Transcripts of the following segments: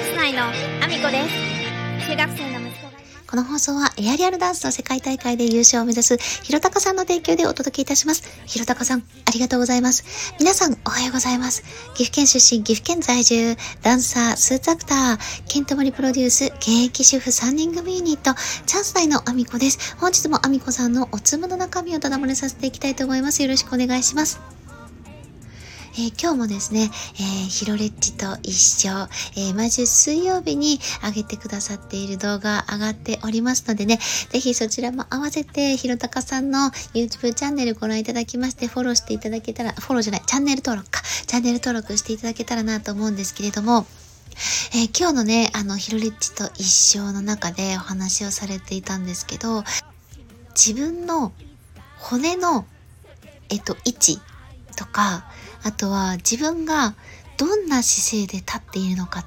ス内のアミコです。中学生の息子がいます。 この放送はエアリアルダンスの世界大会で優勝を目指すひろたかさんの提供でお届けいたします。ひろたかさん、ありがとうございます。皆さん、おはようございます。岐阜県出身、岐阜県在住、ダンサー、スーツアクター、ケントモリプロデュース、現役主婦3人組ユニット、チャンス内のアミコです。本日もアミコさんのおつむの中身をただ漏れさせていきたいと思います。よろしくお願いします。今日もですね、ヒロレッジと一緒、毎週水曜日に上げてくださっている動画上がっておりますのでね、ぜひそちらも合わせてひろたかさんの YouTube チャンネルご覧いただきまして、フォローしていただけたら、チャンネル登録していただけたらなと思うんですけれども、今日のね、ヒロレッジと一緒の中でお話をされていたんですけど、自分の骨の、位置とか、あとは自分がどんな姿勢で立っているのかって、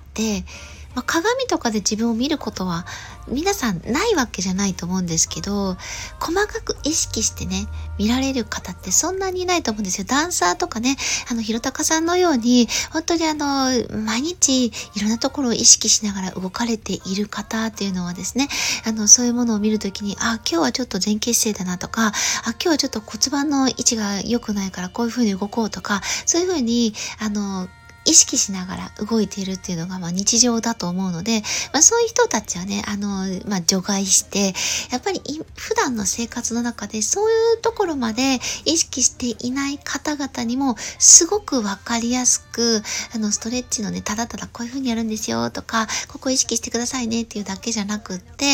鏡とかで自分を見ることは皆さんないわけじゃないと思うんですけど、細かく意識してね、見られる方ってそんなにいないと思うんですよ。ダンサーとかね、ひろたかさんのように、本当に毎日いろんなところを意識しながら動かれている方っていうのはですね、そういうものを見るときに、今日はちょっと前傾姿勢だなとか、今日はちょっと骨盤の位置が良くないからこういう風に動こうとか、そういう風に、意識しながら動いているっていうのが日常だと思うので、そういう人たちはね、除外して、やっぱり普段の生活の中でそういうところまで意識していない方々にもすごくわかりやすく、ストレッチのね、ただただこういう風にやるんですよとか、ここ意識してくださいねっていうだけじゃなくって、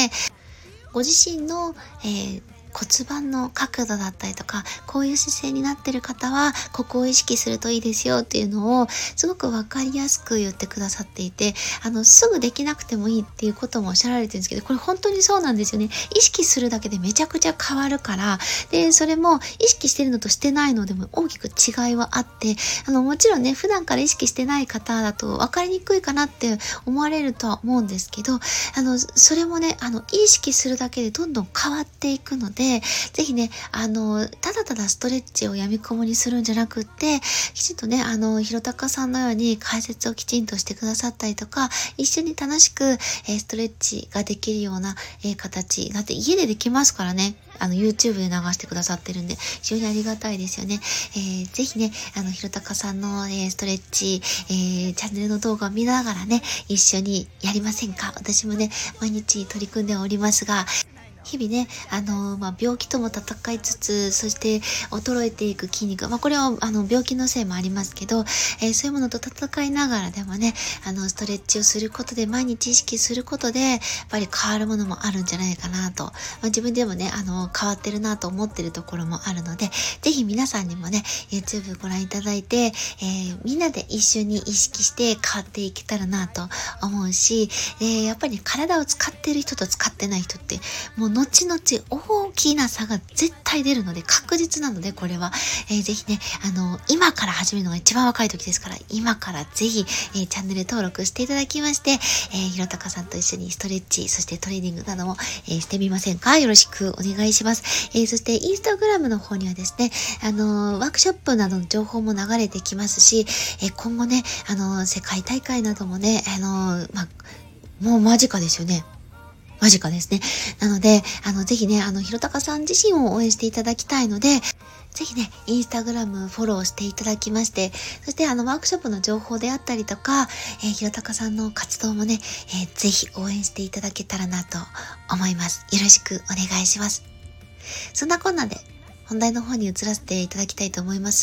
ご自身の、骨盤の角度だったりとか、こういう姿勢になってる方はここを意識するといいですよっていうのをすごくわかりやすく言ってくださっていて、すぐできなくてもいいっていうこともおっしゃられてるんですけど、これ本当にそうなんですよね。意識するだけでめちゃくちゃ変わるから、でそれも意識してるのとしてないのでも大きく違いはあって、もちろんね、普段から意識してない方だと分かりにくいかなって思われるとは思うんですけど、それもね、意識するだけでどんどん変わっていくので、ぜひね、ただただストレッチをやみこもにするんじゃなくって、きちんとね、ひろたかさんのように解説をきちんとしてくださったりとか、一緒に楽しく、ストレッチができるような、形、だって家でできますからね、YouTube で流してくださってるんで、非常にありがたいですよね。ぜひね、ひろたかさんの、ストレッチ、チャンネルの動画を見ながらね、一緒にやりませんか？私もね、毎日取り組んでおりますが、日々ね、病気とも戦いつつ、そして衰えていく筋肉、これは病気のせいもありますけど、そういうものと戦いながらでもね、ストレッチをすることで、毎日意識することで、やっぱり変わるものもあるんじゃないかなと、自分でもね、変わってるなと思ってるところもあるので、ぜひ皆さんにもね、YouTube ご覧いただいて、みんなで一緒に意識して変わっていけたらなと思うし、やっぱり、体を使ってる人と使ってない人って、もう後々大きな差が絶対出るので、確実なので、これは、ぜひね、今から始めるのが一番若い時ですから、今からぜひ、チャンネル登録していただきまして、ひろたかさんと一緒にストレッチ、そしてトレーニングなども、してみませんか？よろしくお願いします。そしてインスタグラムの方にはですね、ワークショップなどの情報も流れてきますし、今後ね、世界大会などもね、もう間近ですよね。間近ですね。なので、ぜひね、ひろたかさん自身を応援していただきたいので、ぜひね、インスタグラムフォローしていただきまして、そしてワークショップの情報であったりとか、ひろたかさんの活動もね、ぜひ応援していただけたらなと思います。よろしくお願いします。そんなこんなで、本題の方に移らせていただきたいと思います。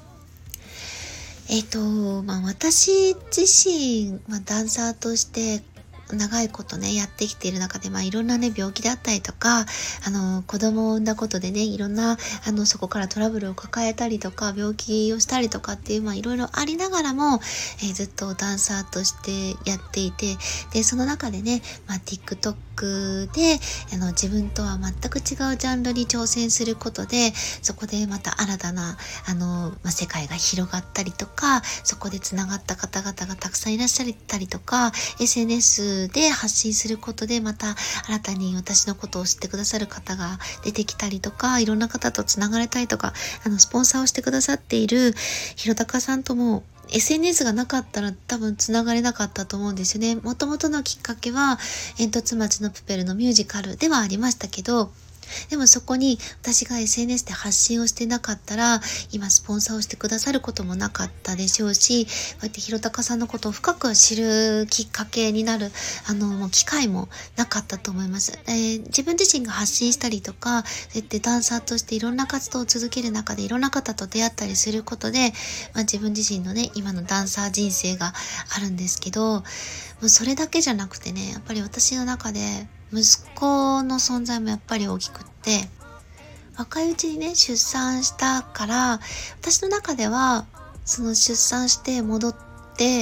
私自身、ダンサーとして長いことね、やってきている中で、いろんなね、病気であったりとか、子供を産んだことでね、いろんな、そこからトラブルを抱えたりとか、病気をしたりとかっていう、いろいろありながらも、ずっとダンサーとしてやっていて、で、その中でね、TikTok で、自分とは全く違うジャンルに挑戦することで、そこでまた新たな、世界が広がったりとか、そこでつながった方々がたくさんいらっしゃったりとか、SNSで発信することでまた新たに私のことを知ってくださる方が出てきたりとか、いろんな方とつながれたりとか、スポンサーをしてくださっているひろたかさんとも SNS がなかったら多分つながれなかったと思うんですよね。もともとのきっかけは煙突町のプペルのミュージカルではありましたけど、でもそこに私が SNS で発信をしてなかったら、今スポンサーをしてくださることもなかったでしょうし、こうやってひろたかさんのことを深く知るきっかけになる、機会もなかったと思います。自分自身が発信したりとか、そうやってダンサーとしていろんな活動を続ける中でいろんな方と出会ったりすることで、自分自身のね、今のダンサー人生があるんですけど、もうそれだけじゃなくてね、やっぱり私の中で息子の存在もやっぱり大きくって、若いうちにね、出産したから、私の中では、その出産して戻って、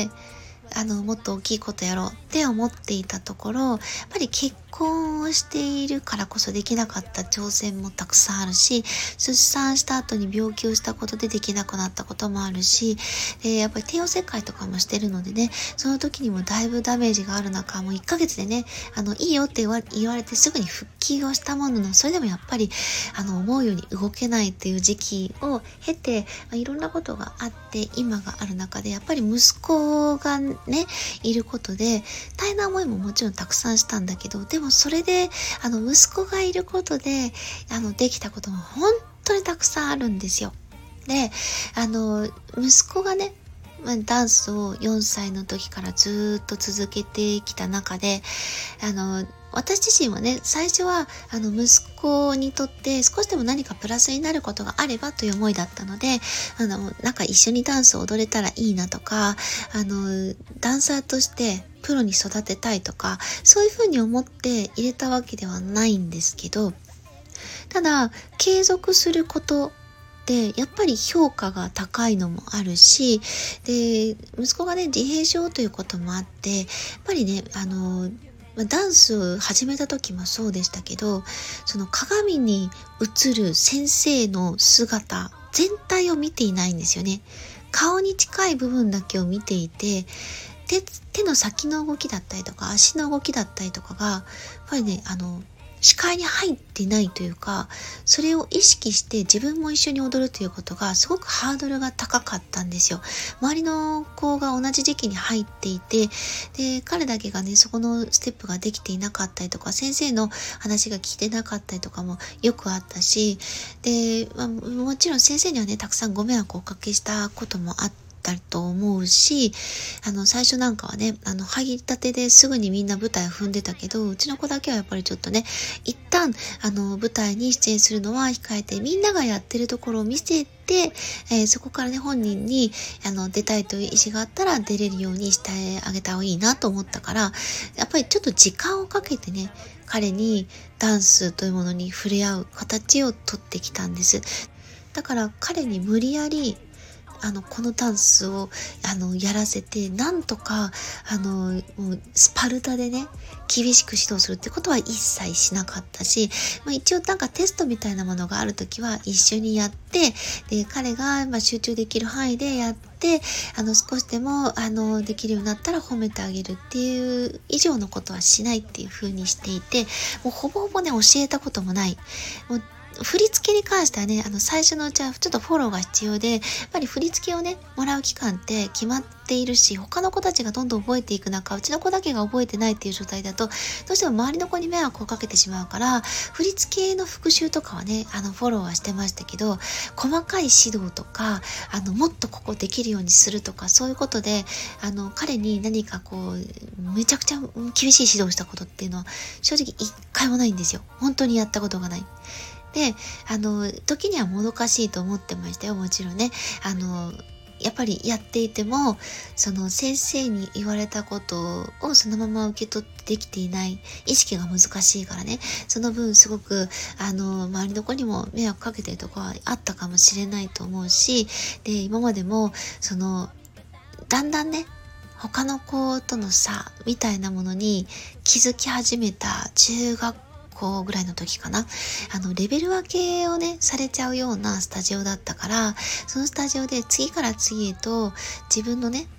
もっと大きいことやろうって思っていたところ、やっぱり結婚をしているからこそできなかった挑戦もたくさんあるし、出産した後に病気をしたことでできなくなったこともあるし、やっぱり帝王切開とかもしてるのでね、その時にもだいぶダメージがある中、もう1ヶ月でね、いいよって言われてすぐに復帰をしたものの、それでもやっぱり、思うように動けないっていう時期を経て、いろんなことがあって今がある中で、やっぱり息子がね、いることで、大変な思いももちろんたくさんしたんだけど、でもそれで、息子がいることで、できたことも本当にたくさんあるんですよ。で、息子がね、ダンスを4歳の時からずっと続けてきた中で、私自身はね、最初は、息子にとって少しでも何かプラスになることがあればという思いだったので、なんか一緒にダンスを踊れたらいいなとか、ダンサーとしてプロに育てたいとか、そういうふうに思って入れたわけではないんですけど、ただ、継続することで、やっぱり評価が高いのもあるし、で、息子がね、自閉症ということもあって、やっぱりね、ダンスを始めた時もそうでしたけど、その鏡に映る先生の姿全体を見ていないんですよね。顔に近い部分だけを見ていて、手の先の動きだったりとか足の動きだったりとかがやっぱりね、視界に入っていないというか、それを意識して自分も一緒に踊るということがすごくハードルが高かったんですよ。周りの子が同じ時期に入っていて、で、彼だけがね、そこのステップができていなかったりとか、先生の話が聞いてなかったりとかもよくあったし、で、もちろん先生にはね、たくさんご迷惑をおかけしたこともあったと思うし、最初なんかはね、入りたてですぐにみんな舞台を踏んでたけど、うちの子だけはやっぱりちょっとね、一旦、舞台に出演するのは控えて、みんながやってるところを見せて、そこからね、本人に、出たいという意思があったら出れるようにしてあげた方がいいなと思ったから、やっぱりちょっと時間をかけてね、彼にダンスというものに触れ合う形をとってきたんです。だから彼に無理やりこのダンスをやらせて、なんとかもうスパルタでね、厳しく指導するってことは一切しなかったし、一応なんかテストみたいなものがあるときは一緒にやって、で彼が集中できる範囲でやって、少しでもできるようになったら褒めてあげるっていう以上のことはしないっていう風にしていて、もうほぼほぼね、教えたこともない。もう振り付けに関してはね、最初のうちはちょっとフォローが必要で、やっぱり振り付けをね、もらう期間って決まっているし、他の子たちがどんどん覚えていく中、うちの子だけが覚えてないっていう状態だと、どうしても周りの子に迷惑をかけてしまうから、振り付けの復習とかはね、フォローはしてましたけど、細かい指導とか、もっとここできるようにするとか、そういうことで、彼に何かこう、めちゃくちゃ厳しい指導をしたことっていうのは、正直一回もないんですよ。本当にやったことがない。で、時にはもどかしいと思ってましたよ、もちろんね。やっぱりやっていても、その先生に言われたことをそのまま受け取ってできていない意識が難しいからね。その分すごく、周りの子にも迷惑かけてるところはあったかもしれないと思うし、で、今までも、だんだんね、他の子との差みたいなものに気づき始めた中学校ぐらいの時かな。レベル分けをね、されちゃうようなスタジオだったから、そのスタジオで次から次へと自分のね、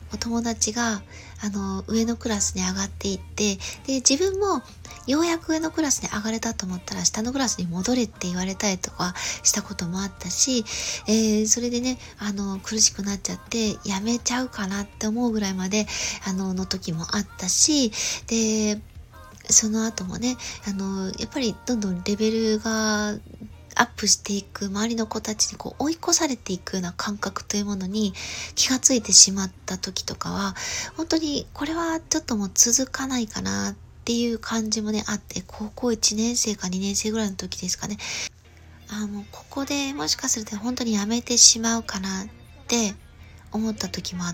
お友達が上のクラスに上がっていって、で自分もようやく上のクラスに上がれたと思ったら下のクラスに戻れって言われたりとかしたこともあったし、それでね苦しくなっちゃってやめちゃうかなって思うぐらいまでの時もあったし、でその後もねやっぱりどんどんレベルがアップしていく、周りの子たちに追い越されていくような感覚というものに気がついてしまった時とかは、本当にこれはちょっともう続かないかなっていう感じもねあって、高校1年生か2年生ぐらいの時ですかね。もうここでもしかすると本当にやめてしまうかなって思った時もあって、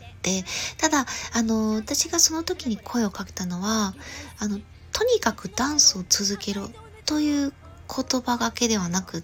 ただ私がその時に声をかけたのはとにかくダンスを続けろという言葉がけではなくって、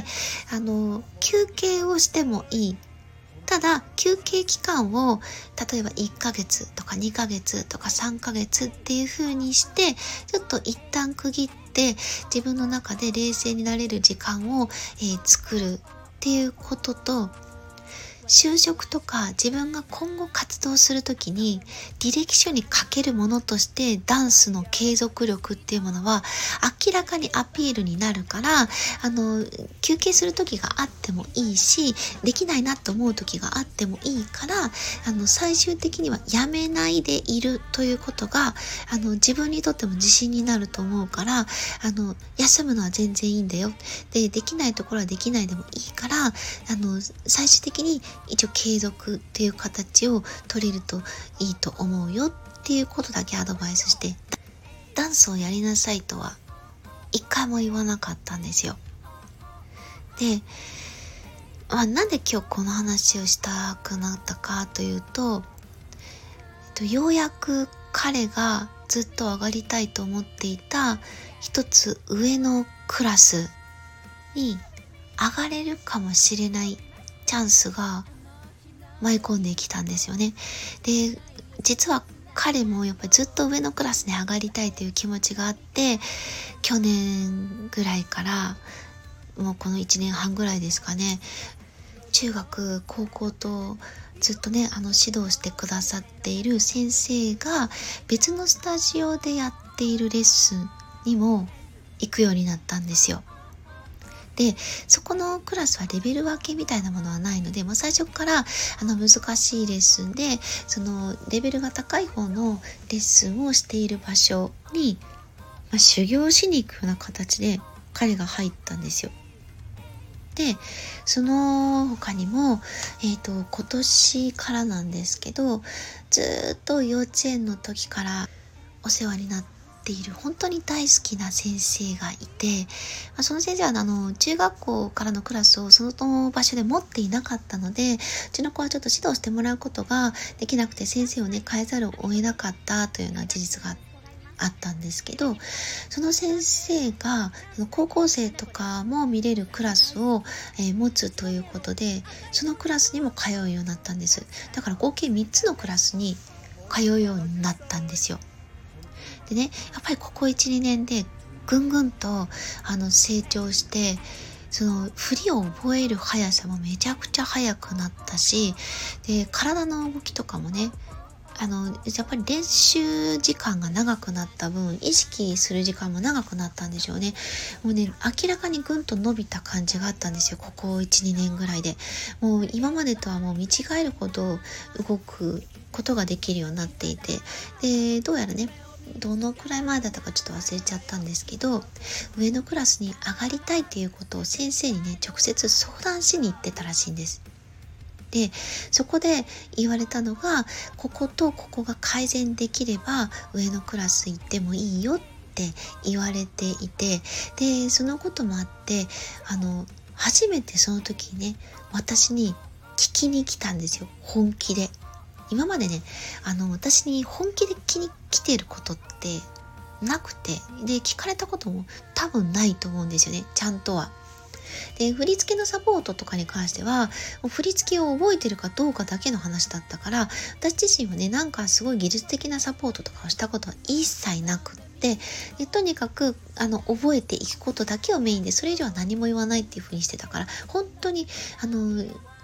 休憩をしてもいい。ただ、休憩期間を、例えば1ヶ月とか2ヶ月とか3ヶ月っていう風にして、ちょっと一旦区切って、自分の中で冷静になれる時間を、作るっていうことと、就職とか自分が今後活動するときに履歴書に書けるものとしてダンスの継続力っていうものは明らかにアピールになるから、休憩する時があってもいいし、できないなと思う時があってもいいから、最終的にはやめないでいるということが自分にとっても自信になると思うから、休むのは全然いいんだよ。できないところはできないでもいいから、最終的に一応継続っていう形を取れるといいと思うよっていうことだけアドバイスして、ダンスをやりなさいとは一回も言わなかったんですよ。で、なんで今日この話をしたくなったかというと、ようやく彼がずっと上がりたいと思っていた一つ上のクラスに上がれるかもしれないチャンスが舞い込んできたんですよね。で、実は彼もやっぱりずっと上のクラスに上がりたいという気持ちがあって、去年ぐらいからもうこの1年半ぐらいですかね、中学高校とずっとね指導してくださっている先生が別のスタジオでやっているレッスンにも行くようになったんですよ。で、そこのクラスはレベル分けみたいなものはないので、もう最初から難しいレッスンで、そのレベルが高い方のレッスンをしている場所に、修行しに行くような形で彼が入ったんですよ。で、その他にも、今年からなんですけど、ずっと幼稚園の時からお世話になっている本当に大好きな先生がいて、その先生は中学校からのクラスをその場所で持っていなかったので、うちの子はちょっと指導してもらうことができなくて先生をね変えざるを得なかったというような事実があったんですけど、その先生が高校生とかも見れるクラスを、持つということで、そのクラスにも通うようになったんです。だから合計3つのクラスに通うようになったんですよ。でね、やっぱりここ 1,2 年でぐんぐんと成長して、その振りを覚える速さもめちゃくちゃ速くなったし、で体の動きとかもねやっぱり練習時間が長くなった分、意識する時間も長くなったんでしょうね。もうね、明らかにぐんと伸びた感じがあったんですよ、ここ 1,2 年ぐらいで。もう今までとはもう見違えるほど動くことができるようになっていて、でどうやらね、どのくらい前だったかちょっと忘れちゃったんですけど、上のクラスに上がりたいっていうことを先生にね直接相談しに行ってたらしいんです。で、そこで言われたのが、こことここが改善できれば上のクラス行ってもいいよって言われていて、でそのこともあって初めてその時にね私に聞きに来たんですよ、本気で。今までね私に本気で聞きに来てることってなくて、で聞かれたことも多分ないと思うんですよね、ちゃんとは。で振り付けのサポートとかに関しては振り付けを覚えてるかどうかだけの話だったから、私自身はねなんかすごい技術的なサポートとかをしたことは一切なくって、でとにかく覚えていくことだけをメインで、それ以上は何も言わないっていう風にしてたから、本当に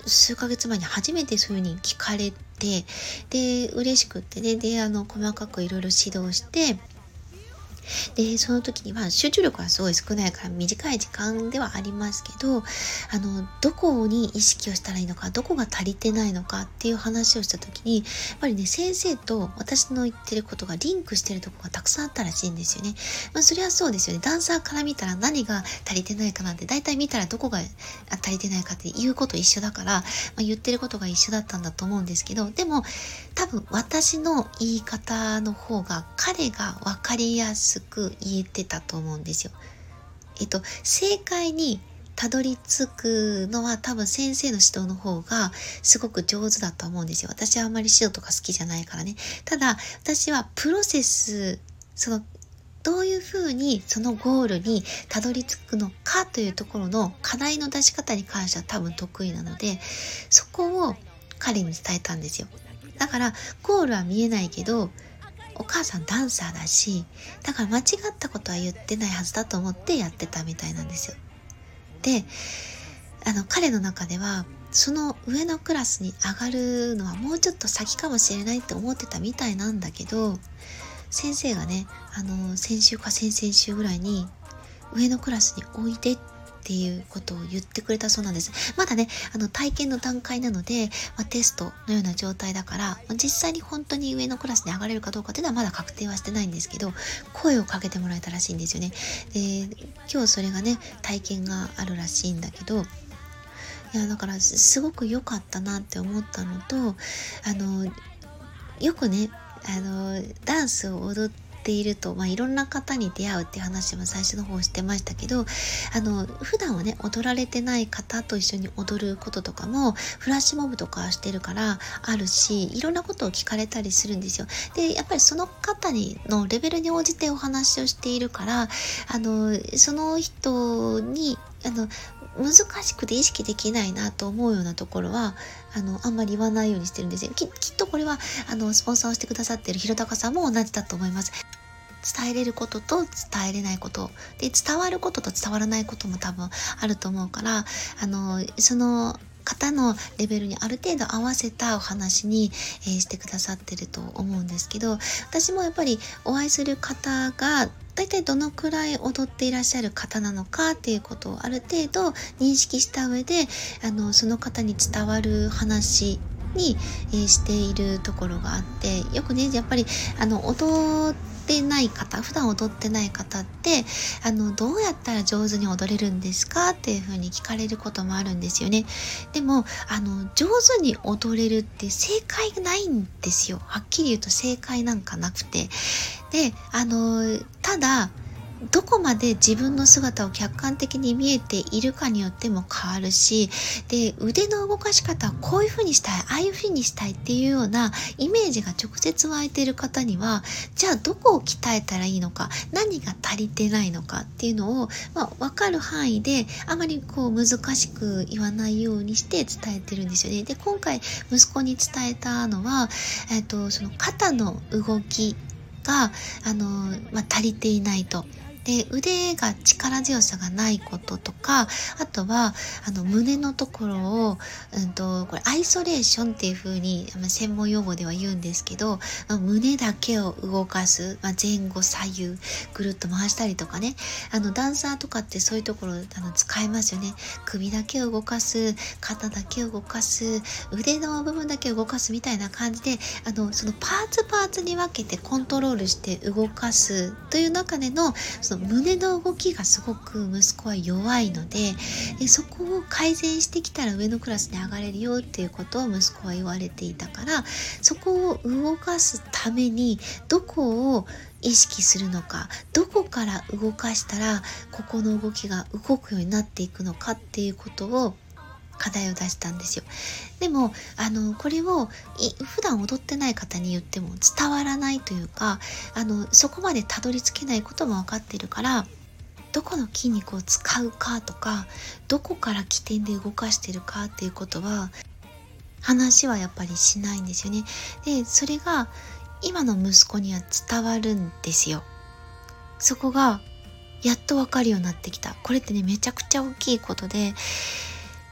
数ヶ月前に初めてそういう風に聞かれて、で嬉しくってね、で細かくいろいろ指導して、でその時に集中力はすごい少ないから短い時間ではありますけど、どこに意識をしたらいいのか、どこが足りてないのかっていう話をした時に、やっぱりね、先生と私の言ってることがリンクしてるところがたくさんあったらしいんですよね。それはそうですよね。ダンサーから見たら何が足りてないかなんて、大体見たらどこが足りてないかっていうこと一緒だから、言ってることが一緒だったんだと思うんですけど、でも多分私の言い方の方が彼が分かりやすく言えてたと思うんですよ。正解にたどり着くのは多分先生の指導の方がすごく上手だと思うんですよ。私はあんまり指導とか好きじゃないからね。ただ私はプロセス、どういうふうにそのゴールにたどり着くのかというところの課題の出し方に関しては多分得意なので、そこを彼に伝えたんですよ。だからゴールは見えないけど、お母さんダンサーだし、だから間違ったことは言ってないはずだと思ってやってたみたいなんですよ。で、彼の中ではその上のクラスに上がるのはもうちょっと先かもしれないって思ってたみたいなんだけど、先生がね、先週か先々週ぐらいに上のクラスにおいでっていうことを言ってくれたそうなんです。まだね、体験の段階なので、テストのような状態だから、実際に本当に上のクラスに上がれるかどうかっていうのはまだ確定はしてないんですけど、声をかけてもらえたらしいんですよね。で、今日それがね、体験があるらしいんだけど、いや、だからすごく良かったなって思ったのと、よくね、ダンスを踊っていると、いろんな方に出会うって話も最初の方してましたけど、普段はね、踊られてない方と一緒に踊ることとかもフラッシュモブとかしてるからあるし、いろんなことを聞かれたりするんですよ。で、やっぱりその方のレベルに応じてお話をしているから、その人に難しくて意識できないなと思うようなところはあんまり言わないようにしてるんですよ。きっとこれはスポンサーをしてくださっている弘高さんも同じだと思います。伝えれることと伝えれないことで、伝わることと伝わらないことも多分あると思うから、その方のレベルにある程度合わせたお話に、してくださってると思うんですけど、私もやっぱりお会いする方がだいたいどのくらい踊っていらっしゃる方なのかっていうことをある程度認識した上で、その方に伝わる話に、しているところがあって、よくね、やっぱり踊ってない方、普段踊ってない方ってどうやったら上手に踊れるんですかっていう風に聞かれることもあるんですよね。でも上手に踊れるって正解ないんですよ。はっきり言うと正解なんかなくて、でただどこまで自分の姿を客観的に見えているかによっても変わるし、で、腕の動かし方はこういう風にしたい、ああいう風にしたいっていうようなイメージが直接湧いている方には、じゃあどこを鍛えたらいいのか、何が足りてないのかっていうのを、分かる範囲であまり難しく言わないようにして伝えてるんですよね。で、今回息子に伝えたのは、その肩の動きが足りていないと。で、腕が力強さがないこととか、あとは胸のところを、これアイソレーションっていう風に専門用語では言うんですけど、胸だけを動かす、前後左右ぐるっと回したりとかね、ダンサーとかってそういうところ使えますよね。首だけを動かす、肩だけを動かす、腕の部分だけを動かすみたいな感じで、そのパーツに分けてコントロールして動かすという中でのその胸の動きがすごく息子は弱いので、そこを改善してきたら上のクラスに上がれるよっていうことを息子は言われていたから、そこを動かすためにどこを意識するのか、どこから動かしたらここの動きが動くようになっていくのかっていうことを課題を出したんですよ。でもこれを普段踊ってない方に言っても伝わらないというか、そこまでたどり着けないことも分かってるから、どこの筋肉を使うかとか、どこから起点で動かしてるかっていうことは話はやっぱりしないんですよね。で、それが今の息子には伝わるんですよ。そこがやっと分かるようになってきた。これってね、めちゃくちゃ大きいことで、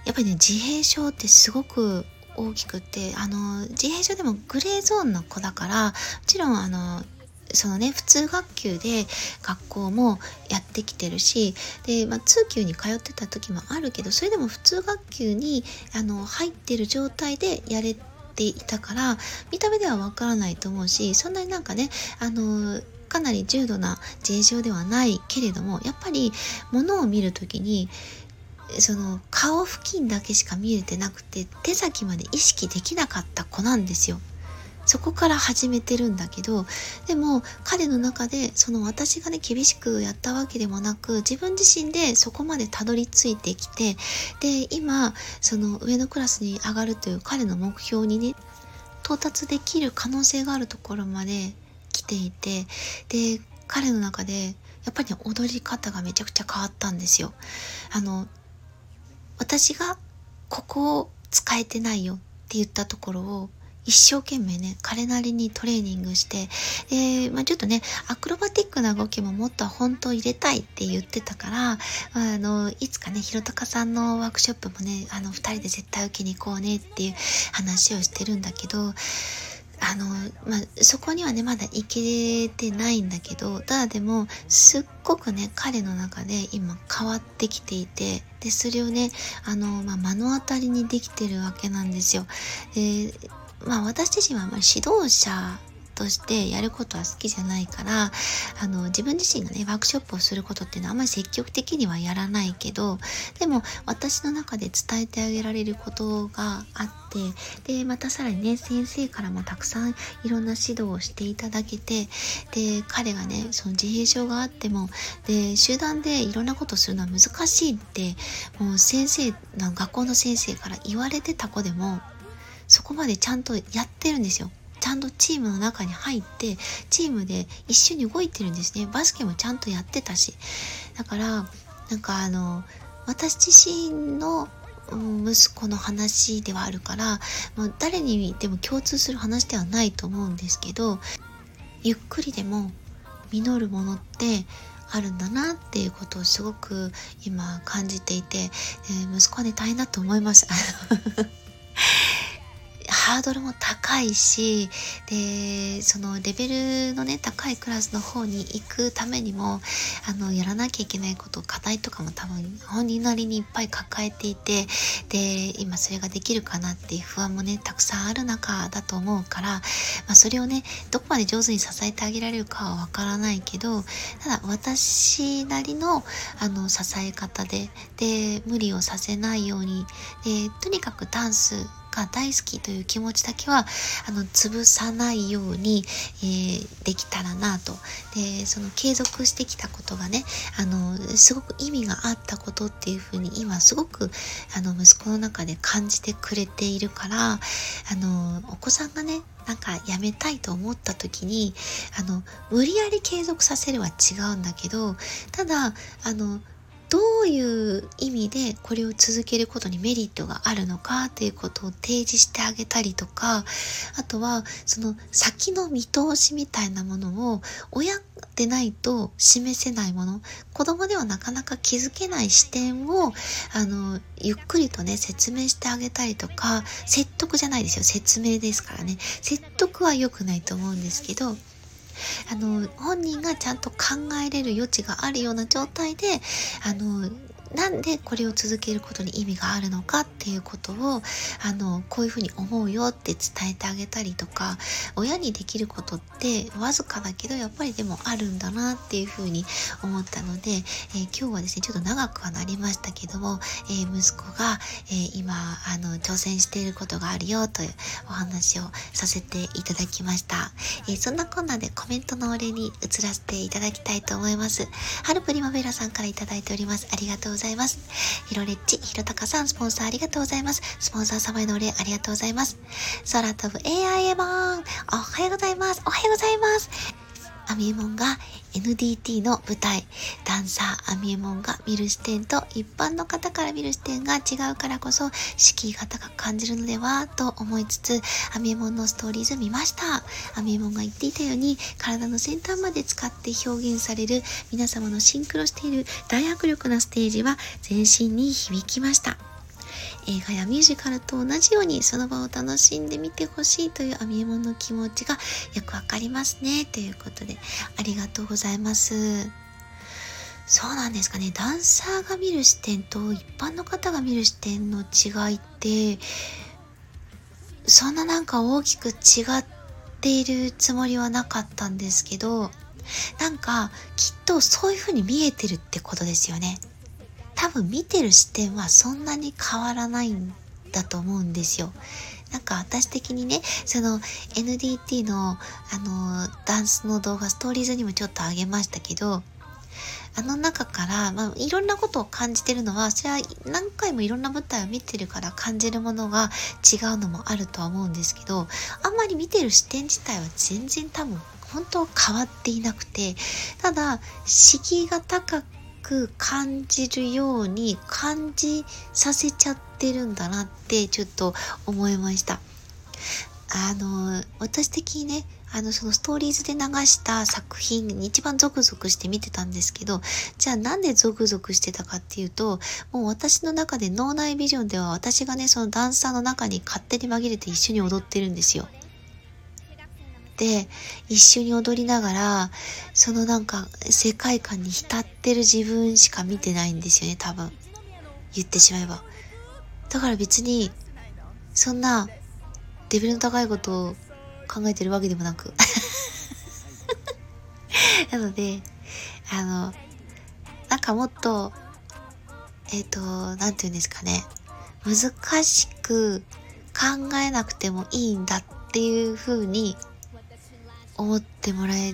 やっぱりね、自閉症ってすごく大きくって、自閉症でもグレーゾーンの子だから、もちろんそのね、普通学級で学校もやってきてるし、で、通級に通ってた時もあるけど、それでも普通学級に入ってる状態でやれていたから、見た目ではわからないと思うし、そんなになんかね、かなり重度な自閉症ではないけれども、やっぱり物を見る時にその顔付近だけしか見えてなくて、手先まで意識できなかった子なんですよ。そこから始めてるんだけど、でも彼の中でその私がね厳しくやったわけでもなく、自分自身でそこまでたどり着いてきて、で今その上のクラスに上がるという彼の目標にね到達できる可能性があるところまで来ていて、で彼の中でやっぱり、ね、踊り方がめちゃくちゃ変わったんですよ。私がここを使えてないよって言ったところを一生懸命ね彼なりにトレーニングして、ちょっとねアクロバティックな動きももっと本当入れたいって言ってたから、いつかねひろたかさんのワークショップもね2人で絶対受けに行こうねっていう話をしてるんだけど、そこにはねまだ行けてないんだけど、ただでもすっごくね彼の中で今変わってきていて、でそれをね目の当たりにできてるわけなんですよ。私自身は指導者としてやることは好きじゃないから、自分自身がねワークショップをすることっていうのはあんまり積極的にはやらないけど、でも私の中で伝えてあげられることがあって、でまたさらにね先生からもたくさんいろんな指導をしていただけて、で彼がねその自閉症があってもで集団でいろんなことをするのは難しいってもう学校の先生から言われてた子でもそこまでちゃんとやってるんですよ。ちゃんとチームの中に入ってチームで一緒に動いてるんですね。バスケもちゃんとやってたし、だから私自身の息子の話ではあるから、もう誰にでも共通する話ではないと思うんですけど、ゆっくりでも実るものってあるんだなっていうことをすごく今感じていて、息子はね大変だと思いますハードルも高いし、でそのレベルのね高いクラスの方に行くためにもやらなきゃいけないこと課題とかも多分本人なりにいっぱい抱えていて、で今それができるかなっていう不安もねたくさんある中だと思うから、それをねどこまで上手に支えてあげられるかはわからないけど、ただ私なりの支え方で無理をさせないように、とにかくダンスが大好きという気持ちだけは潰さないように、できたらなと。でその継続してきたことがねすごく意味があったことっていうふうに今すごく息子の中で感じてくれているから、お子さんがねなんかやめたいと思った時に無理やり継続させるは違うんだけど、ただどういう意味でこれを続けることにメリットがあるのかっていうことを提示してあげたりとか、あとはその先の見通しみたいなものを親でないと示せないもの、子供ではなかなか気づけない視点をゆっくりとね説明してあげたりとか、説得じゃないですよ、説明ですからね。説得は良くないと思うんですけど、本人がちゃんと考えれる余地があるような状態でなんでこれを続けることに意味があるのかっていうことをこういうふうに思うよって伝えてあげたりとか、親にできることってわずかだけどやっぱりでもあるんだなっていうふうに思ったので、今日はですねちょっと長くはなりましたけども、息子が、今挑戦していることがあるよというお話をさせていただきました。そんなこんなでコメントのお礼に移らせていただきたいと思います。ハルプリマベラさんからいただいております。ありがとうございます。ひろれっち、ひろたかさん、スポンサーありがとうございます。スポンサー様へのお礼ありがとうございます。空飛ぶ AI エモン、おはようございます。おはようございます。アミエモンが NDT の舞台、ダンサーアミエモンが見る視点と一般の方から見る視点が違うからこそ敷居が高く感じるのではと思いつつ、アミエモンのストーリーズ見ました。アミエモンが言っていたように体の先端まで使って表現される皆様のシンクロしている大迫力なステージは全身に響きました。 映画やミュージカルと同じようにその場を楽しんでみてほしいというアミエモンの気持ちがよくわかりますね。ということで、ありがとうございます。そうなんですかね。ダンサーが見る視点と一般の方が見る視点の違いって、そんななんか大きく違っているつもりはなかったんですけど、なんかきっとそういう風に見えてるってことですよね。多分見てる視点はそんなに変わらないんだと思うんですよ。なんか私的にね、その NDT のダンスの動画ストーリーズにもちょっとあげましたけど、あの中から、いろんなことを感じてるのは、それは何回もいろんな舞台を見てるから感じるものが違うのもあるとは思うんですけど、あんまり見てる視点自体は全然多分本当は変わっていなくて、ただ敷居が高く感じるように感じさせちゃってるんだなってちょっと思いました。私的にね、そのストーリーズで流した作品に一番ゾクゾクして見てたんですけど、じゃあなんでゾクゾクしてたかっていうと、もう私の中で脳内ビジョンでは私がね、そのダンサーの中に勝手に紛れて一緒に踊ってるんですよ。で、一緒に踊りながら、そのなんか世界観に浸ってる自分しか見てないんですよね、多分。言ってしまえば。だから別に、そんなレベルの高いことを考えてるわけでもなくなので、なんかもっと、なんていうんですかね、難しく考えなくてもいいんだっていう風に思ってもらえ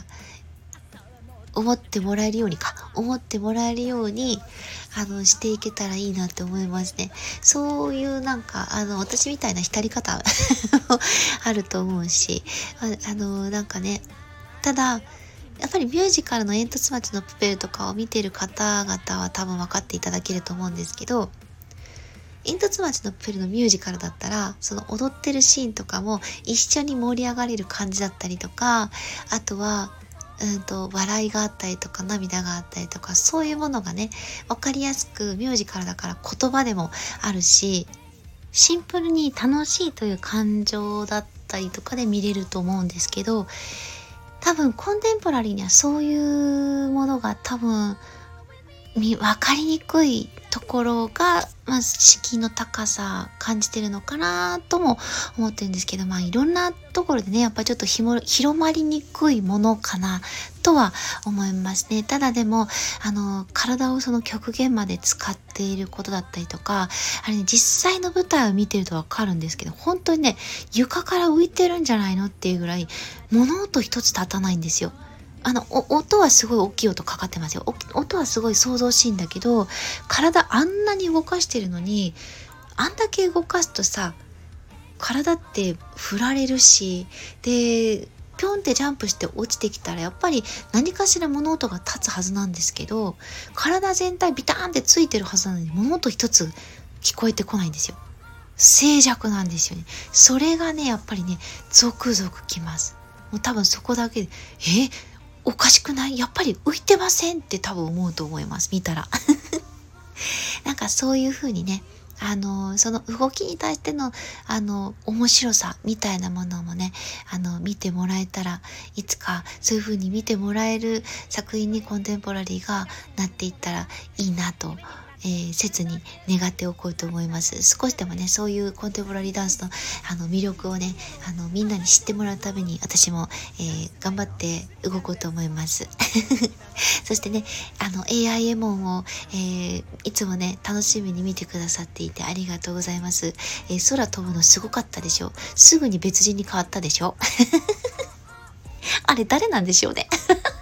るようにしていけたらいいなって思いますね。そういうなんか私みたいな浸り方もあると思うし、なんかね、ただやっぱりミュージカルの煙突町のプペルとかを見てる方々は多分分かっていただけると思うんですけど、煙突町のプペルのミュージカルだったら、その踊ってるシーンとかも一緒に盛り上がれる感じだったりとか、あとは笑いがあったりとか涙があったりとか、そういうものがね、わかりやすくミュージカルだから言葉でもあるし、シンプルに楽しいという感情だったりとかで見れると思うんですけど、多分コンテンポラリーにはそういうものが多分わかりにくいところが、敷居の高さ感じてるのかなとも思ってるんですけど、いろんなところでね、やっぱりちょっと広まりにくいものかなとは思いますね。ただでも、体をその極限まで使っていることだったりとか、あれね、実際の舞台を見てるとわかるんですけど、本当にね、床から浮いてるんじゃないのっていうぐらい、物音一つ立たないんですよ。音はすごい大きい音かかってますよ。音はすごい想像しいんだけど、体あんなに動かしてるのに、あんだけ動かすとさ、体って振られるし、で、ぴょんってジャンプして落ちてきたら、やっぱり何かしら物音が立つはずなんですけど、体全体ビターンってついてるはずなのに、物音一つ聞こえてこないんですよ。静寂なんですよね。それがね、やっぱりね、ゾクゾクきます。もう多分そこだけで、おかしくない？やっぱり浮いてませんって多分思うと思います。見たら。なんかそういう風にね、その動きに対しての、面白さみたいなものもね、見てもらえたら、いつかそういう風に見てもらえる作品にコンテンポラリーがなっていったらいいなと、切に願っておこうと思います。少しでもね、そういうコンテンポラリーダンスの魅力をね、みんなに知ってもらうために私も、頑張って動こうと思います。そしてね、AIM を、いつもね、楽しみに見てくださっていてありがとうございます。空飛ぶのすごかったでしょ？すぐに別人に変わったでしょ？あれ誰なんでしょうね。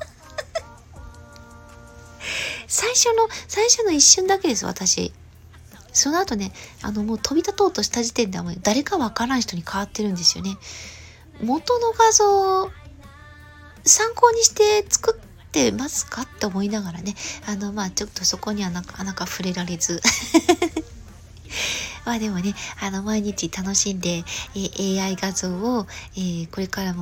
最初の一瞬だけです、私。その後ね、もう飛び立とうとした時点ではもう誰かわからん人に変わってるんですよね。元の画像、参考にして作ってますかって思いながらね、ちょっとそこにはなかなか触れられず。でもね、毎日楽しんで、AI 画像を、これからも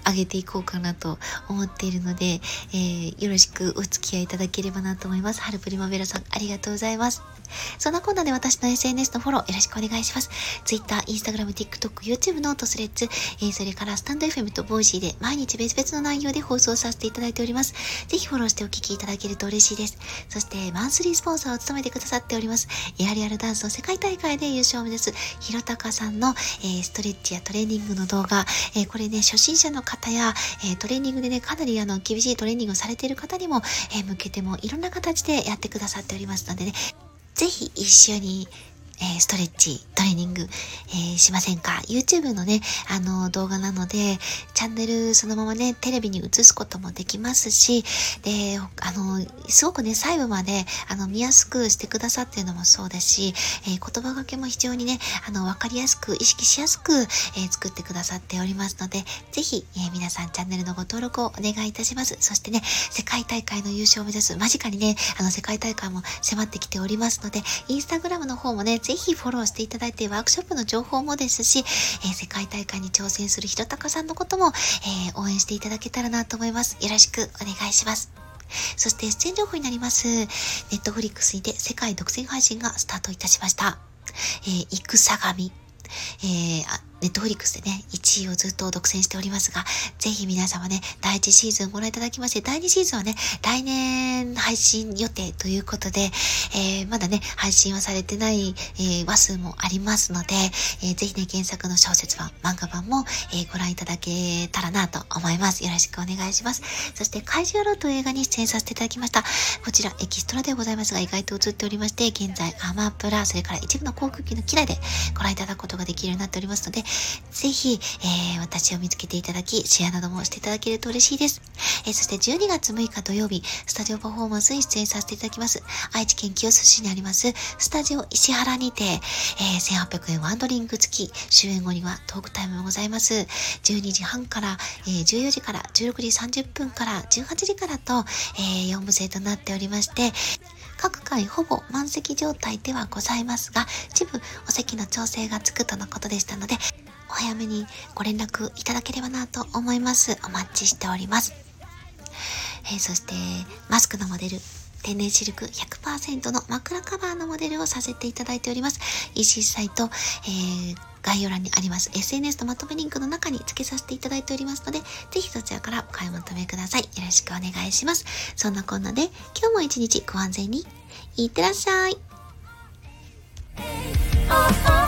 上げていこうかなと思っているので、よろしくお付き合いいただければなと思います。春プリマベラさん、ありがとうございます。そんなこんなで私の SNS のフォローよろしくお願いします。Twitter、Instagram、TikTok、YouTube ノート、スレッズ、それからスタンド FM とボイシーで毎日別々の内容で放送させていただいております。ぜひフォローしてお聞きいただけると嬉しいです。そしてマンスリースポンサーを務めてくださっております。エアリアルダンスの世界大会で優勝を目指すひろたかさんの、ストレッチやトレーニングの動画、これね、初心者の方や、トレーニングでね、かなり厳しいトレーニングをされている方にも、向けてもいろんな形でやってくださっておりますのでね、ぜひ一緒に、ストレッチ、トレーニング、しませんか？ YouTube のね、動画なので、チャンネルそのままね、テレビに映すこともできますし、で、すごくね、細部まで、見やすくしてくださっているのもそうですし、言葉掛けも非常にね、わかりやすく、意識しやすく、作ってくださっておりますので、ぜひ、皆さんチャンネルのご登録をお願いいたします。そしてね、世界大会の優勝を目指す、間近にね、世界大会も迫ってきておりますので、インスタグラムの方もね、ぜひフォローしていただいて、ワークショップの情報もですし、世界大会に挑戦するひろたかさんのことも、応援していただけたらなと思います。よろしくお願いします。そして出演情報になります。ネットフリックスにて世界独占配信がスタートいたしました。戦神。ネットフリックスでね、1位をずっと独占しておりますが、ぜひ皆様ね、第1シーズンご覧いただきまして、第2シーズンはね、来年配信予定ということで、まだね、配信はされてない、話数もありますので、ぜひね、原作の小説版、漫画版も、ご覧いただけたらなと思います。よろしくお願いします。そして、怪獣野郎という映画に出演させていただきました。こちら、エキストラでございますが、意外と映っておりまして、現在、アマプラ、それから一部の航空機の機内でご覧いただくことができるようになっておりますので、ぜひ、私を見つけていただき、シェアなどもしていただけると嬉しいです。そして12月6日土曜日、スタジオパフォーマンスに出演させていただきます。愛知県清須市にあります、スタジオ石原にて、1800円ワンドリンク付き、終演後にはトークタイムもございます。12時半から、14時から、16時30分から、18時からと、4部制となっておりまして、各回ほぼ満席状態ではございますが、一部お席の調整がつくとのことでしたので、お早めにご連絡いただければなと思います。お待ちしております。そして、マスクのモデル、天然シルク 100% の枕カバーのモデルをさせていただいております。EC サイト、概要欄にあります SNS のまとめリンクの中に付けさせていただいておりますので、ぜひそちらからお買い求めください。よろしくお願いします。そんなこんなで、今日も一日ご安全にいってらっしゃい。